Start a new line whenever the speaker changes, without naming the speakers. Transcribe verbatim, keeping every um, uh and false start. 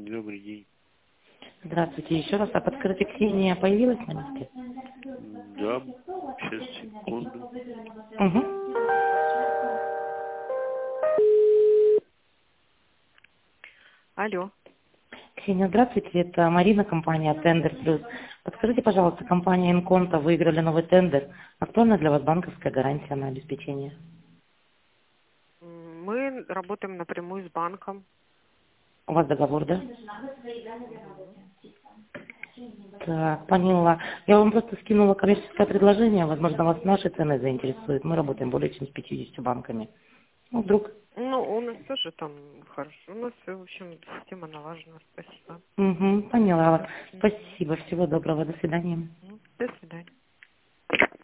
Добрый день.
Здравствуйте еще раз. А подскажите, Ксения появилась на месте?
Да, сейчас, секунду.
Угу.
Алло.
Ксения, здравствуйте. Это Марина, компания Тендер Плюс. Подскажите, пожалуйста, компания Инконта выиграли новый тендер. Актуальна для вас банковская гарантия на обеспечение?
М, Мы работаем напрямую с банком.
У вас договор, да? Так, поняла. Я вам просто скинула коммерческое предложение. Возможно, вас наши цены заинтересуют. Мы работаем более чем с пятьюдесятью банками. Ну, вдруг...
Ну, у нас тоже там хорошо. У нас, в общем, система налажена. Спасибо.
Угу, поняла вас. Спасибо. Всего доброго. До свидания.
Мгм. До свидания.